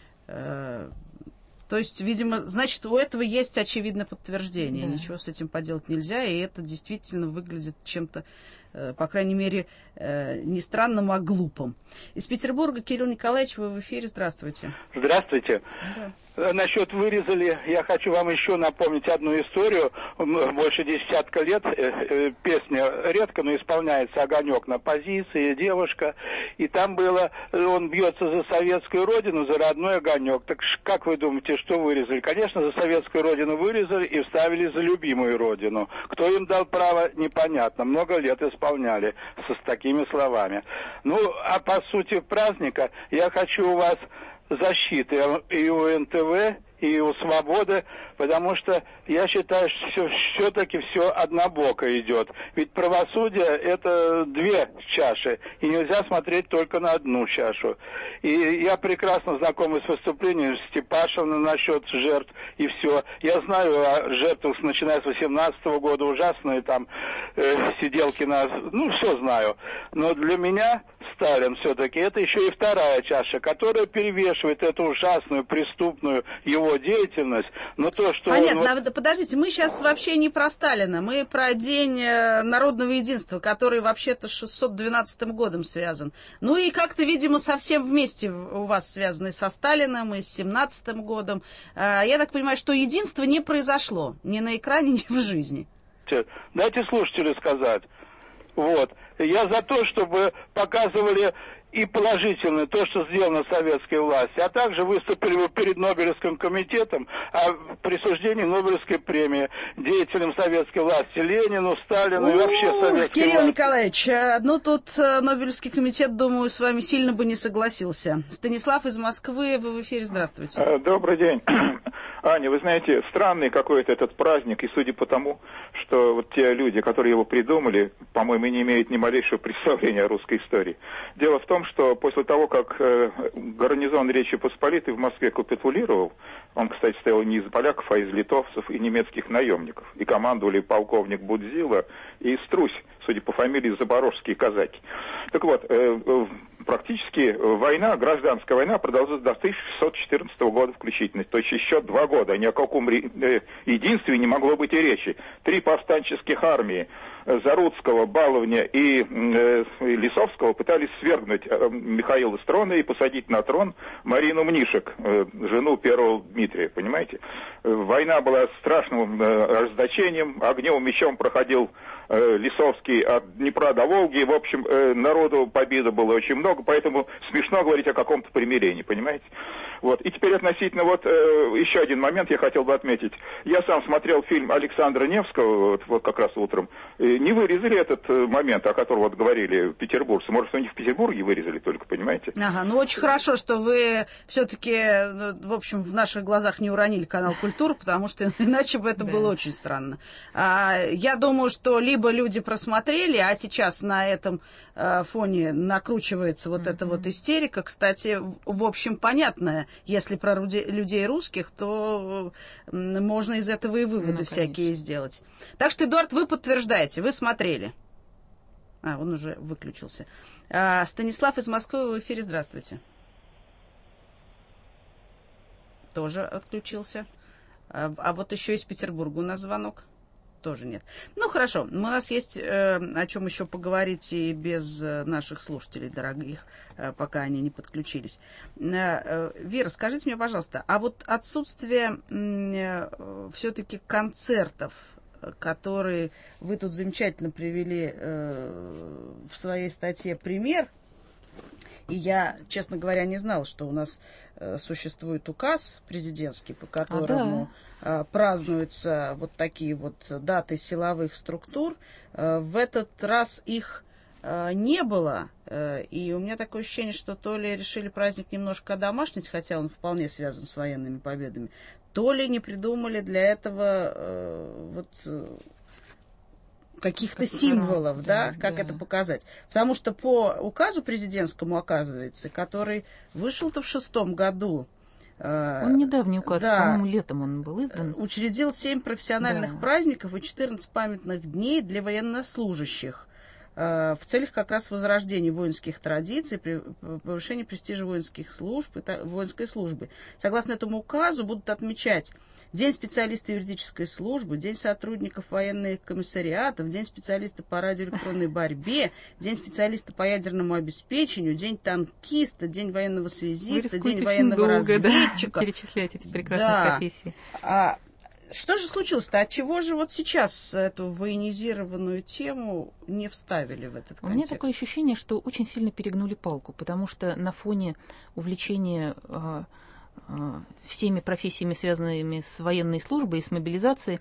То есть, видимо, значит, у этого есть очевидное подтверждение. Да. Ничего с этим поделать нельзя, и это действительно выглядит чем-то, по крайней мере, не странным, а глупым. Из Петербурга Кирилл Николаевич, вы в эфире. Здравствуйте. Здравствуйте. Да. Насчет вырезали, я хочу вам еще напомнить одну историю. Больше десятка лет песня редко, но исполняется «Огонек на позиции», «Девушка». И там было, он бьется за советскую родину, за родной огонек. Так как вы думаете, что вырезали? Конечно, за советскую родину вырезали и вставили за любимую родину. Кто им дал право, непонятно. Много лет исполняли с, с такими словами. Ну, а по сути праздника я хочу у вас защиты и у эн тэ вэ, и у «Свободы», потому что я считаю, что все, все-таки все однобоко идет. Ведь правосудие – это две чаши, и нельзя смотреть только на одну чашу. И я прекрасно знаком с выступлением Степашина насчет жертв и все. Я знаю о жертвах, начиная с восемнадцатого года, ужасные там э, сиделки на... Ну, все знаю. Но для меня Сталин все-таки это еще и вторая чаша, которая перевешивает эту ужасную, преступную его деятельность. Но то, что Понятно. он... Подождите, мы сейчас вообще не про Сталина, мы про День народного единства, который вообще-то с шестьсот двенадцатым годом связан. Ну и как-то, видимо, совсем вместе у вас связаны со Сталиным и с семнадцатым годом. Я так понимаю, что единство не произошло ни на экране, ни в жизни. Дайте слушателю сказать. Вот. Я за то, чтобы показывали и положительно то, что сделано советской властью, а также выступили бы перед Нобелевским комитетом о присуждении Нобелевской премии деятелям советской власти, Ленину, Сталину и вообще советской Кирилл власти. Николаевич, ну тут Нобелевский комитет, думаю, с вами сильно бы не согласился. Станислав из Москвы, вы в эфире, здравствуйте. Добрый день. Аня, вы знаете, странный какой-то этот праздник, и судя по тому, что вот те люди, которые его придумали, по-моему, не имеют ни малейшего представления о русской истории. Дело в том, что после того, как э, гарнизон Речи Посполитой в Москве капитулировал, он, кстати, стоял не из поляков, а из литовцев и немецких наемников, и командовали полковник Будзила и Струсь, судя по фамилии, запорожские казаки. Так вот, э, э, практически война, гражданская война продолжалась до тысяча шестьсот четырнадцатого года включительно, то есть еще два года. Ни о каком э, единстве не могло быть и речи. Три повстанческих армии э, Заруцкого, Баловня и э, Лисовского пытались свергнуть э, Михаила с трона и посадить на трон Марину Мнишек, э, жену первого Дмитрия, понимаете? Э, война была страшным э, ожесточением, огнем, мечом проходил э, Лисовский от Днепра до Волги. В общем, э, народу победы было очень много, поэтому смешно говорить о каком-то примирении, понимаете? Вот. И теперь относительно вот э, еще один момент я хотел бы отметить. Я сам смотрел фильм Александра Невского, вот, вот как раз утром. И не вырезали этот э, момент, о котором вот говорили петербуржцы. Может, они в Петербурге вырезали только, понимаете? Ага, ну очень хорошо, что вы все-таки, в общем, в наших глазах не уронили канал «Культура», потому что иначе бы это да. было очень странно. А, я думаю, что либо люди просмотрели, а сейчас на этом а, фоне накручивается вот mm-hmm. эта вот истерика. Кстати, в, в общем, понятная. Если про людей русских, то можно из этого и выводы ну, всякие сделать. Так что, Эдуард, вы подтверждаете, вы смотрели. А, он уже выключился. А, Станислав из Москвы, в эфире, здравствуйте. Тоже отключился. А, а вот еще из Петербурга у нас звонок. Тоже нет. Ну, хорошо. У нас есть э, о чем еще поговорить и без э, наших слушателей, дорогих, э, пока они не подключились. Э, э, Вера, скажите мне, пожалуйста, а вот отсутствие э, все-таки концертов, которые вы тут замечательно привели э, в своей статье пример, и я, честно говоря, не знала, что у нас э, существует указ президентский, по которому... А, да. празднуются вот такие вот даты силовых структур. В этот раз их не было. И у меня такое ощущение, что то ли решили праздник немножко одомашнить, хотя он вполне связан с военными победами, то ли не придумали для этого вот каких-то символов, да, да, как да. это показать. Потому что по указу президентскому, оказывается, который вышел-то в шестом году, он недавний указ, да, по-моему, летом он был издан. Учредил семь профессиональных да. праздников и четырнадцать памятных дней для военнослужащих в целях как раз возрождения воинских традиций, повышения престижа воинских служб и воинской службы. Согласно этому указу будут отмечать День специалиста юридической службы, День сотрудников военных комиссариатов, День специалиста по радиоэлектронной борьбе, День специалиста по ядерному обеспечению, День танкиста, День военного связиста, День военного долго, разведчика. Да, перечислять эти прекрасные да. профессии. А что же случилось-то? Отчего же вот сейчас эту военизированную тему не вставили в этот контекст? У меня такое ощущение, что очень сильно перегнули палку, потому что на фоне увлечения всеми профессиями, связанными с военной службой и с мобилизацией,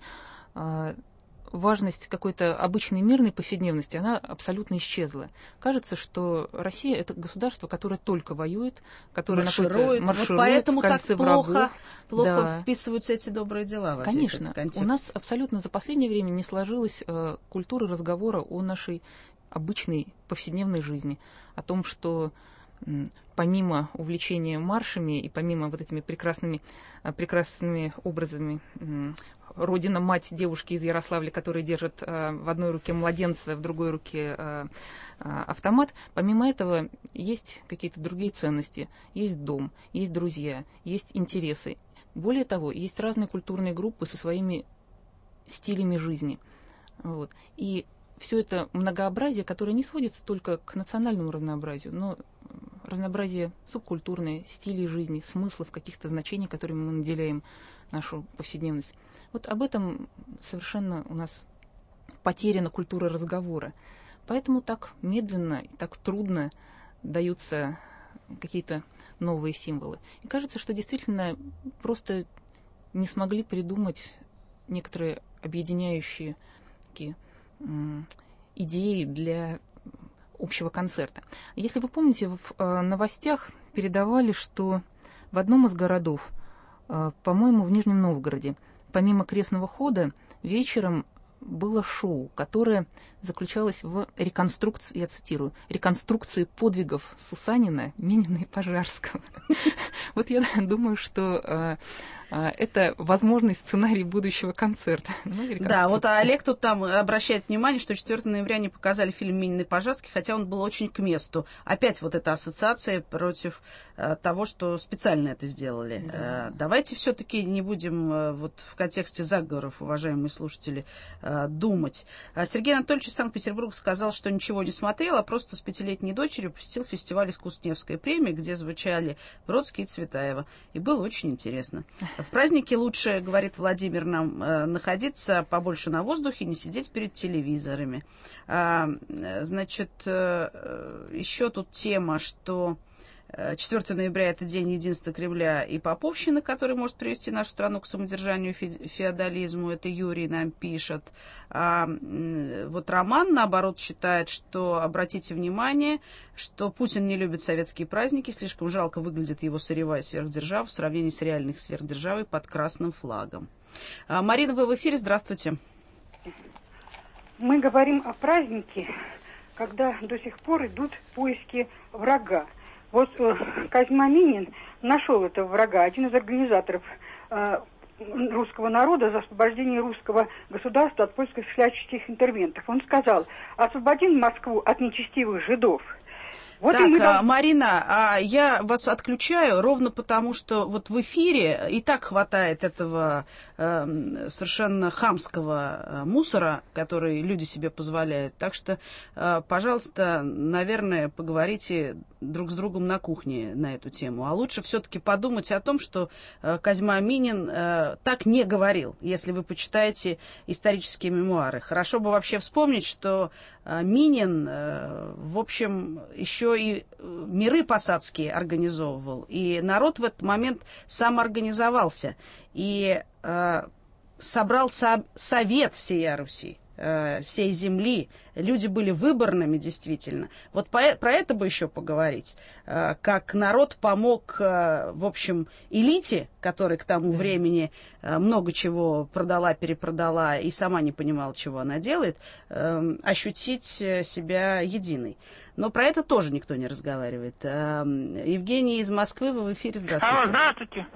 важность какой-то обычной мирной повседневности, она абсолютно исчезла. Кажется, что Россия – это государство, которое только воюет, которое марширует, марширует вот поэтому в кольце так плохо, врагов. Плохо да. вписываются эти добрые дела. Конечно. У нас абсолютно за последнее время не сложилась э, культура разговора о нашей обычной повседневной жизни, о том, что м, помимо увлечения маршами и помимо вот этими прекрасными, прекрасными образами м, Родина-мать девушки из Ярославля, которые держат э, в одной руке младенца, в другой руке э, э, автомат. Помимо этого есть какие-то другие ценности. Есть дом, есть друзья, есть интересы. Более того, есть разные культурные группы со своими стилями жизни. Вот. И все это многообразие, которое не сводится только к национальному разнообразию, но разнообразие субкультурное, стилей жизни, смыслов, каких-то значений, которыми мы наделяем нашу повседневность. Вот об этом совершенно у нас потеряна культура разговора. Поэтому так медленно и так трудно даются какие-то новые символы. И кажется, что действительно просто не смогли придумать некоторые объединяющие такие м, идеи для общего концерта. Если вы помните, в э, новостях передавали, что в одном из городов, э, по-моему, в Нижнем Новгороде, помимо крестного хода, вечером было шоу, которое заключалось в реконструкции, я цитирую, реконструкции подвигов Сусанина, Минина и Пожарского. Вот я думаю, что это возможный сценарий будущего концерта. Да, вот Олег тут там обращает внимание, что четвёртого ноября не показали фильм «Минин и Пожарский», хотя он был очень к месту. Опять вот эта ассоциация против того, что специально это сделали. Да. Давайте все-таки не будем вот в контексте заговоров, уважаемые слушатели, думать. Сергей Анатольевич из Санкт-Петербурга сказал, что ничего не смотрел, а просто с пятилетней дочерью посетил фестиваль искусств Невской премии, где звучали Бродский и Цветаева. И было очень интересно. В празднике лучше, говорит Владимир, нам находиться побольше на воздухе, не сидеть перед телевизорами. Значит, еще тут тема, что четвёртого ноября это день единства Кремля и Поповщины, который может привести нашу страну к самодержанию и феодализму. Это Юрий нам пишет. А вот Роман, наоборот, считает, что, обратите внимание, что Путин не любит советские праздники, слишком жалко выглядит его сырьевая сверхдержава в сравнении с реальной сверхдержавой под красным флагом. А, Марина, вы в эфире, здравствуйте. Мы говорим о празднике, когда до сих пор идут поиски врага. Вот э, Козьма Минин нашел этого врага, один из организаторов э, русского народа за освобождение русского государства от польских всяческих интервентов. Он сказал: освободим Москву от нечестивых жидов. Вот так, мы должны... Марина, а я вас отключаю ровно потому, что вот в эфире и так хватает этого э, совершенно хамского э, мусора, который люди себе позволяют. Так что, э, пожалуйста, наверное, поговорите друг с другом на кухне на эту тему. А лучше все-таки подумать о том, что э, Козьма Минин э, так не говорил, если вы почитаете исторические мемуары. Хорошо бы вообще вспомнить, что э, Минин, э, в общем, еще и миры посадские организовывал, и народ в этот момент самоорганизовался и э, собрал со- совет всей Руси, э, всей земли. Люди были выборными, действительно. Вот по- про это бы еще поговорить. Э, как народ помог, э, в общем, элите, которая к тому да. времени э, много чего продала, перепродала и сама не понимала, чего она делает, э, ощутить себя единой. Но про это тоже никто не разговаривает. Э, Евгений из Москвы, вы в эфире. Здравствуйте. Алло, здравствуйте.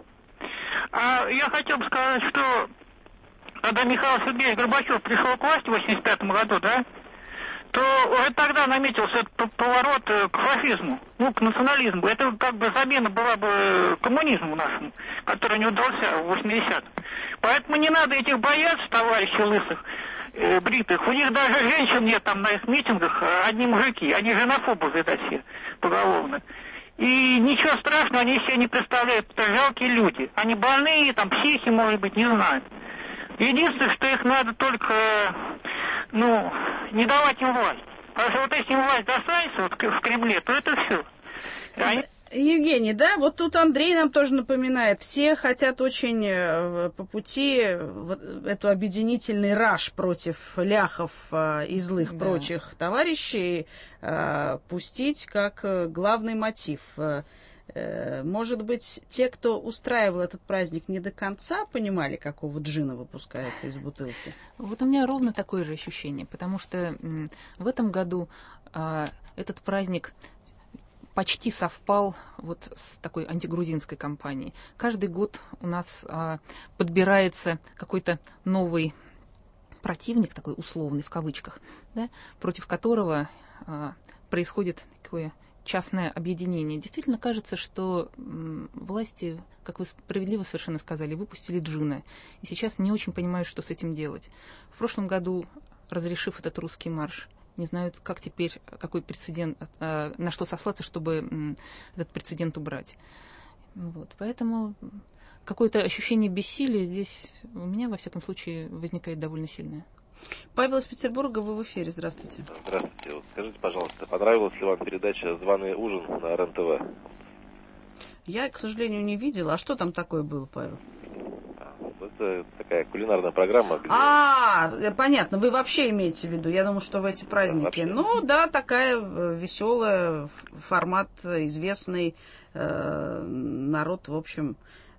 А, я хотел бы сказать, что когда Михаил Сергеевич Горбачев пришел к власти в восемьдесят пятом году, да, то уже тогда наметился этот поворот к фашизму, ну, к национализму. Это как бы замена была бы коммунизму нашему, который не удался в восьмидесятом. Поэтому не надо этих бояться, товарищей лысых, э, бритых. У них даже женщин нет там на их митингах, одни мужики. Они женофобы, видать, все поголовно. И ничего страшного они себе не представляют, это жалкие люди. Они больные, там, психи, может быть, не знают. Единственное, что их надо только, ну, не давать им власть. Потому что вот если им власть достанется вот в Кремле, то это все. Они... Евгений, да, вот тут Андрей нам тоже напоминает, все хотят очень по пути вот эту объединительный раж против ляхов и злых да. прочих товарищей пустить как главный мотив. Может быть, те, кто устраивал этот праздник, не до конца понимали, какого джина выпускают из бутылки? Вот у меня ровно такое же ощущение, потому что в этом году а, этот праздник почти совпал вот с такой антигрузинской кампанией. Каждый год у нас а, подбирается какой-то новый противник, такой условный в кавычках, да, против которого а, происходит такое частное объединение. Действительно кажется, что м, власти, как вы справедливо совершенно сказали, выпустили джина. И сейчас не очень понимают, что с этим делать. В прошлом году, разрешив этот русский марш, не знают, как теперь, какой прецедент, э, на что сослаться, чтобы м, этот прецедент убрать. Вот. Поэтому какое-то ощущение бессилия здесь у меня, во всяком случае, возникает довольно сильное. Павел из Петербурга, вы в эфире. Здравствуйте. Здравствуйте. Вот скажите, пожалуйста, понравилась ли вам передача «Званый ужин» на РЕН-ТВ? Я, к сожалению, не видела. А что там такое было, Павел? Это такая кулинарная программа. Где... А, понятно. Вы вообще имеете в виду? Я думаю, что в эти праздники. Да, ну, да, такая веселая, формат известный. Э, народ, в общем,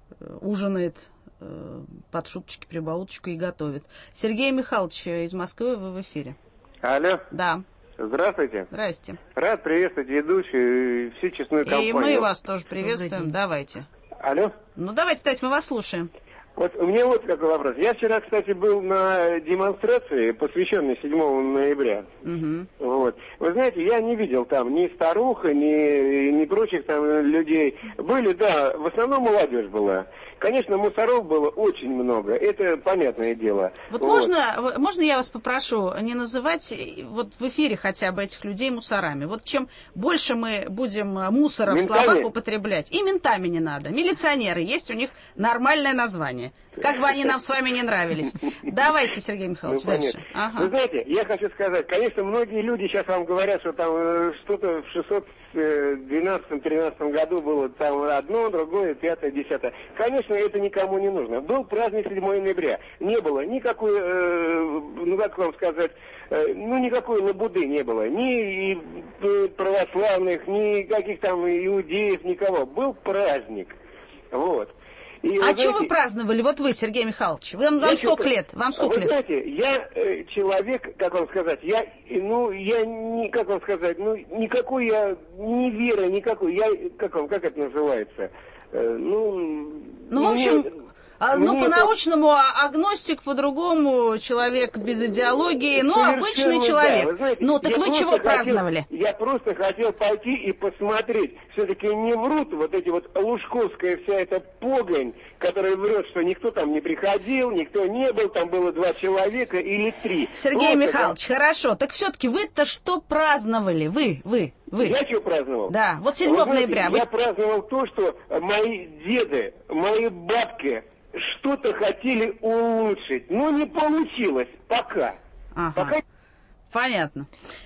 ужинает э, под шуточки, прибауточку и готовит. Сергей Михайлович из Москвы, вы в эфире. Алло. Да. Здравствуйте. Здрасте. Рад приветствовать ведущую и всю честную компанию. И мы вас тоже приветствуем. Давайте. Алло. Ну, давайте, Тать, мы вас слушаем. Вот у меня вот какой вопрос. Я вчера, кстати, был на демонстрации, посвященной седьмого ноября. Угу. Вот. Вы знаете, я не видел там ни старух, ни, ни прочих там людей. Были, да, в основном молодежь была. Конечно, мусоров было очень много, это понятное дело. Вот, вот. Можно, можно я вас попрошу не называть вот в эфире хотя бы этих людей мусорами? Вот чем больше мы будем мусора ментами? В словах употреблять, и ментами не надо. Милиционеры, есть у них нормальное название. Как бы они нам с вами не нравились. Давайте, Сергей Михайлович, ну, дальше. Ага. Вы знаете, я хочу сказать, конечно, многие люди сейчас вам говорят, что там э, что-то в шестьсот двенадцатом-тринадцатом году было там одно, другое, пятое, десятое. Конечно, это никому не нужно. Был праздник седьмого ноября. Не было никакой, э, ну как вам сказать, э, ну никакой лабуды не было. Ни и православных, ни каких там иудеев, никого. Был праздник. Вот. И, а вы что знаете, вы праздновали? Вот вы, Сергей Михайлович. Вам, вам сколько лет? Вам сколько вы лет? знаете, я э, человек, как вам сказать, я, ну, я не, как вам сказать, ну, никакой я, ни веры, никакой, я, как вам, как это называется? Э, ну, ну, в общем... Мне... А, ну, Мне по-научному это... агностик, по-другому человек без идеологии, ну, обычный человек. Да, знаете, ну, так вы чего хотел, праздновали? Я просто хотел пойти и посмотреть. Все-таки не врут вот эти вот лужковская вся эта погонь, которая врет, что никто там не приходил, никто не был, там было два человека или три. Сергей вот Михайлович, это... хорошо. Так все-таки вы-то что праздновали? Вы, вы, вы. Я что праздновал? Да, вот седьмого ноября. Я вы... праздновал то, что мои деды, мои бабки... что-то хотели улучшить, но не получилось пока. Ага. пока... Понятно.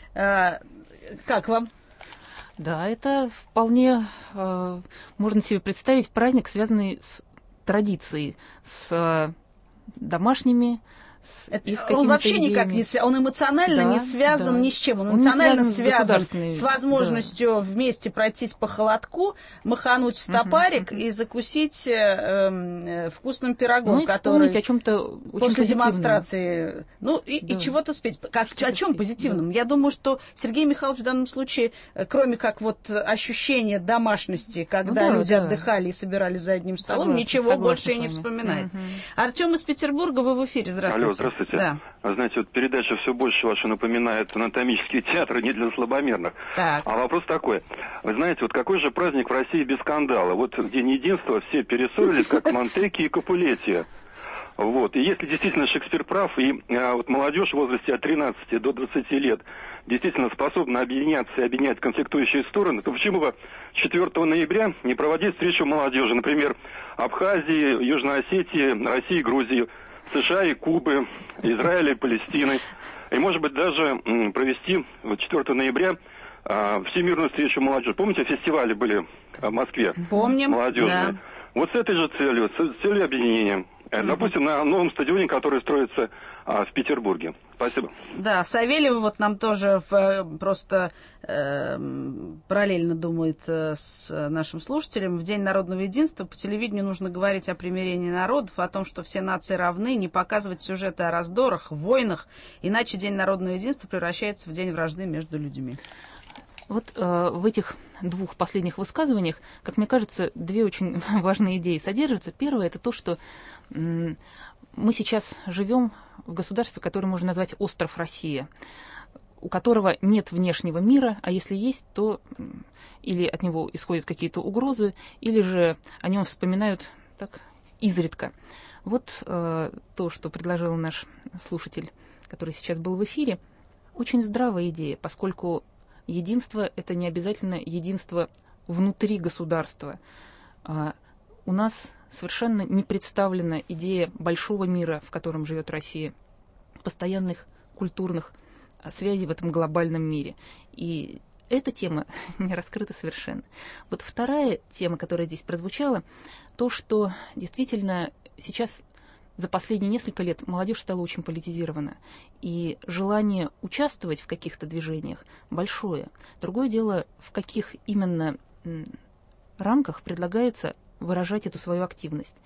А, как вам? Да, это вполне э, можно себе представить праздник, связанный с традицией, с э, домашними. Это, он вообще идеями. Никак не связан, он эмоционально да, не связан да. ни с чем, он, он эмоционально связан, связан с возможностью да. вместе пройтись по холодку, махануть в стопарик uh-huh, uh-huh. и закусить э, э, вкусным пирогом, ну, который о чем-то после демонстрации, ну и, да. и чего-то спеть. Как, о чем позитивном? Да. Я думаю, что Сергей Михайлович в данном случае, кроме как вот ощущения домашности, когда ну, да, люди да. отдыхали и собирались за одним столом, согласна, ничего согласна больше и не вспоминает. Uh-huh. Артем из Петербурга, вы в эфире, здравствуйте. Алло, здравствуйте. Да. Знаете, вот передача все больше ваша напоминает анатомический театр, не для слабомерных. Так. А вопрос такой. Вы знаете, вот какой же праздник в России без скандала? Вот в День единства все перессорились, как Монтеки и Капулетти. Вот. И если действительно Шекспир прав, и а, вот молодежь в возрасте от тринадцати до двадцати лет действительно способна объединяться и объединять конфликтующие стороны, то почему бы четвёртого ноября не проводить встречу молодежи, например, Абхазии, Южной Осетии, России, Грузии, США и Кубы, Израиля и Палестины. И, может быть, даже м, провести вот четвёртого ноября а, всемирную встречу молодежи. Помните, фестивали были в Москве? Помним, молодежные. Да. Вот с этой же целью, с целью объединения. Mm-hmm. Допустим, на новом стадионе, который строится а, в Петербурге. Спасибо. Да, Савельев вот нам тоже в, просто э, параллельно думает э, с нашим слушателем. В День народного единства по телевидению нужно говорить о примирении народов, о том, что все нации равны, не показывать сюжеты о раздорах, войнах, иначе День народного единства превращается в день вражды между людьми. Вот э, в этих двух последних высказываниях, как мне кажется, две очень важные идеи содержатся. Первое – это то, что м- мы сейчас живем в государстве, которое можно назвать остров Россия, у которого нет внешнего мира, а если есть, то или от него исходят какие-то угрозы, или же о нем вспоминают так изредка. Вот э, то, что предложил наш слушатель, который сейчас был в эфире, очень здравая идея, поскольку единство – это не обязательно единство внутри государства. А у нас совершенно не представлена идея большого мира, в котором живет Россия. постоянных культурных связей в этом глобальном мире. И эта тема не раскрыта совершенно. Вот вторая тема, которая здесь прозвучала, то, что действительно сейчас за последние несколько лет молодежь стала очень политизирована, и желание участвовать в каких-то движениях большое. Другое дело, в каких именно рамках предлагается выражать эту свою активность.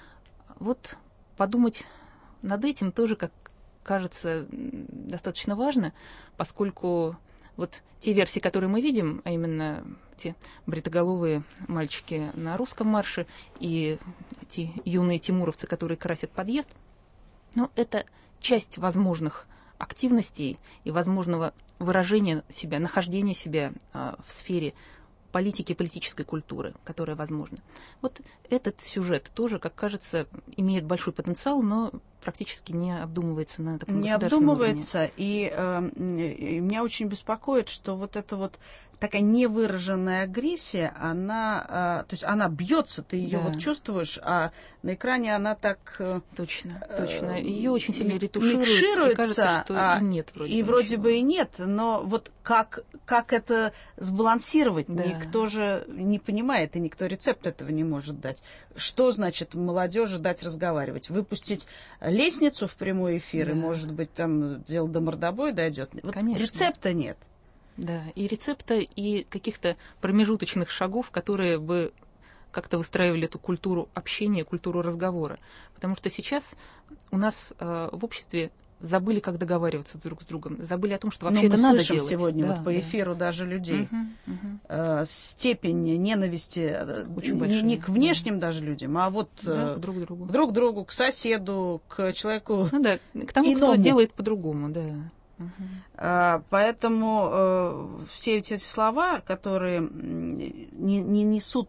Вот подумать над этим тоже, как кажется, достаточно важно, поскольку вот те версии, которые мы видим, а именно те бритоголовые мальчики на русском марше и те юные тимуровцы, которые красят подъезд, ну, это часть возможных активностей и возможного выражения себя, нахождения себя а, в сфере политики, политической культуры, которая возможна. Вот этот сюжет тоже, как кажется, имеет большой потенциал, но практически не обдумывается на таком не государственном обдумывается, уровне. И, э, и меня очень беспокоит, что вот эта вот такая невыраженная агрессия, она, э, то есть она бьется, ты ее Да. вот чувствуешь, а на экране она так... Э, точно, точно. Ее очень сильно ретушируется, ретушируют, и кажется, что а, и нет вроде И ничего. вроде бы и нет, но вот как, как это сбалансировать, Да. никто же не понимает, и никто рецепт этого не может дать. Что значит молодежи дать разговаривать? Выпустить лестницу в прямой эфир, Да. и, может быть, там дело до мордобоя дойдет. Вот Конечно. рецепта нет. Да, и рецепта, и каких-то промежуточных шагов, которые бы как-то выстраивали эту культуру общения, культуру разговора. Потому что сейчас у нас э, в обществе забыли, как договариваться друг с другом, забыли о том, что вообще Но это мы надо слышим делать. сегодня Да, вот по да. эфиру даже людей. Угу, угу. Э, степень ненависти Очень не, большая, не к внешним да. даже людям, а вот Да, э, к друг другу. к друг другу, к соседу, к человеку. Ну да, к тому, иному. кто делает по-другому, да. Угу. А, поэтому э, все эти слова, которые не, не несут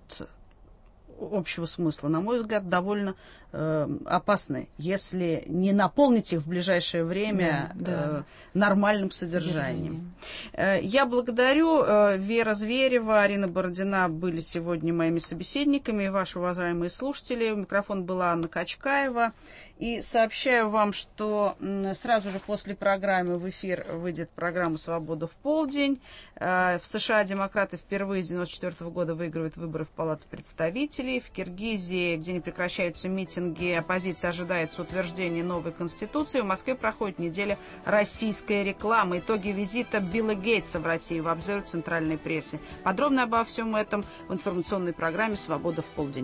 общего смысла, на мой взгляд, довольно э, опасны, если не наполнить их в ближайшее время Да, да. э, нормальным содержанием. Э, я благодарю. Э, Вера Зверева, Арина Бородина были сегодня моими собеседниками, ваши уважаемые слушатели. У микрофона была Анна Качкаева. И сообщаю вам, что м, сразу же после программы в эфир выйдет программа «Свобода в полдень». Э, в США демократы впервые с девяносто четвёртого года выигрывают выборы в Палату представителей. В Киргизии, где не прекращаются митинги, оппозиция ожидается утверждения новой конституции. В Москве проходит неделя российской рекламы. Итоги визита Билла Гейтса в Россию в обзоре центральной прессы. Подробно обо всем этом в информационной программе «Свобода в полдень».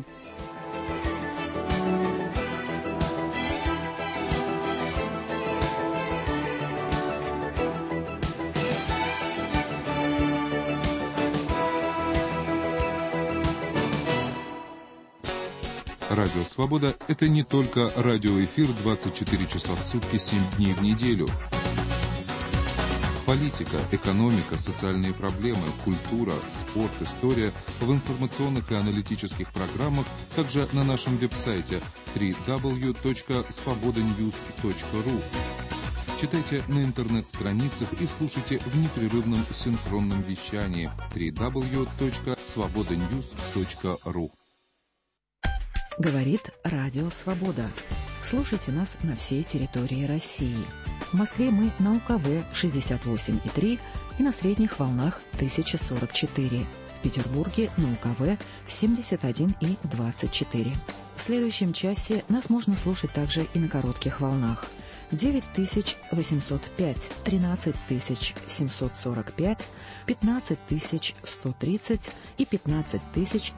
Радио «Свобода» — это не только радиоэфир двадцать четыре часа в сутки, семь дней в неделю. Политика, экономика, социальные проблемы, культура, спорт, история в информационных и аналитических программах, также на нашем веб-сайте дабл ю дабл ю дабл ю точка свобода ньюс точка ру. Читайте на интернет-страницах и слушайте в непрерывном синхронном вещании дабл ю дабл ю дабл ю точка свобода ньюс точка ру. Говорит Радио Свобода. Слушайте нас на всей территории России. В Москве мы на У Ка Вэ шестьдесят восемь и три и на средних волнах тысяча сорок четыре. В Петербурге на У Ка Вэ семьдесят один и двадцать четыре. В следующем часе нас можно слушать также и на коротких волнах. девять тысяч восемьсот пять, тринадцать тысяч семьсот сорок пять, пятнадцать тысяч сто тридцать и пятнадцать тысяч